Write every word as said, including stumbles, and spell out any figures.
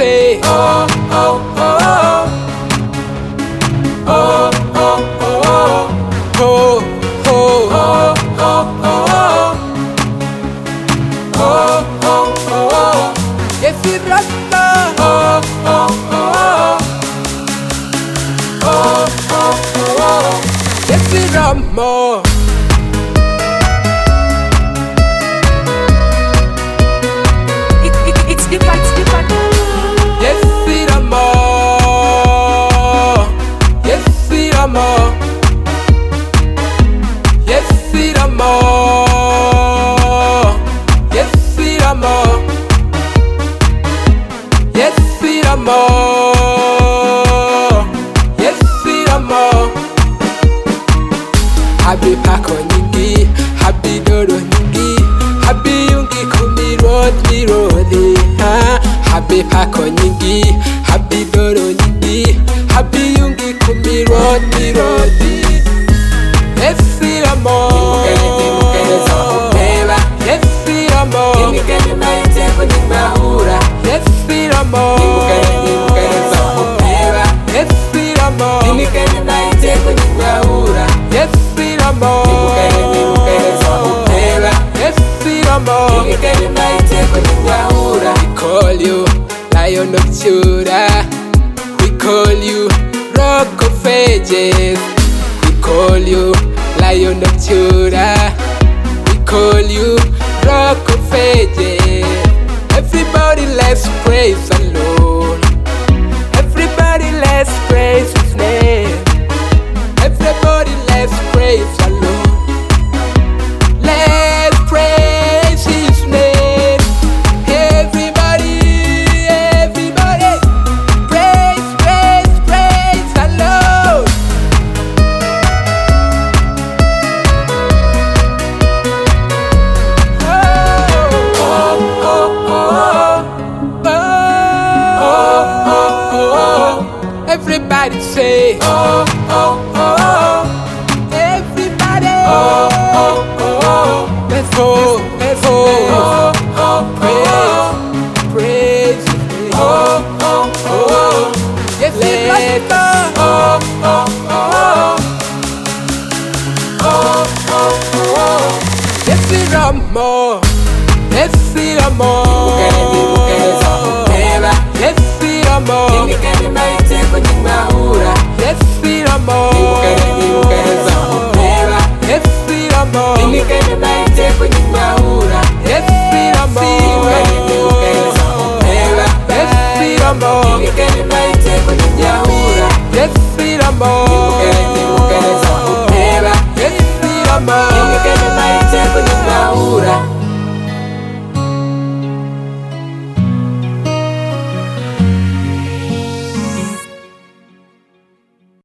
say, oh, oh, oh, oh, oh, oh, oh, oh, oh, oh, oh, oh, oh, oh, yes, it rasta, oh, oh, oh, oh, oh, oh, yes, it rama. Happy pako nyingi, happy dodo nyingi, happy yungi kumi road mi rodi. Happy pako nyingi, happy dodo nyingi, happy yungi kumi road mi rodi. Yes, Ramo. Nimukele nimukele za kupela. Yes, Ramo. Nimukele maite kwenye mahura. Yes, Ramo. Nimukele nimukele za kupela. Yes, Ramo. Nimukele maite kwenye mahura. Yes, Ramo. Nimukele nimukele za kupela. Yes, Ramo. Nimukele maite kwenye mahura. We call you Lion of Judah. We call you Rock of Ages. We call you Lion of Judah. We call you Rock of Ages. Everybody let's praise the Lord. Everybody let's praise His name. Everybody let's praise the Lord. Let's praise His name. Everybody, everybody, praise, praise, praise the Lord. Everybody say, oh, oh, oh, oh. Everybody, oh, oh, oh, oh. Let's go, let's go, oh, oh, praise, praise, praise. Oh, oh, oh, oh. Yes, let's go, oh, oh, oh, oh. Oh, oh, oh, oh. Yes, it's Ramo. Yes, it's Ramo. Nimukele za kupela. Yes, it's Ramo. Nimukele maite kwenye mahura. Yes, it's Ramo. Nimukele nimukele za kupela. Yes, it's Ramo. Nimukele maite kwenye mahura. Yes, it's Ramo. Nimukele nimukele za kupela. Yes, it's Ramo.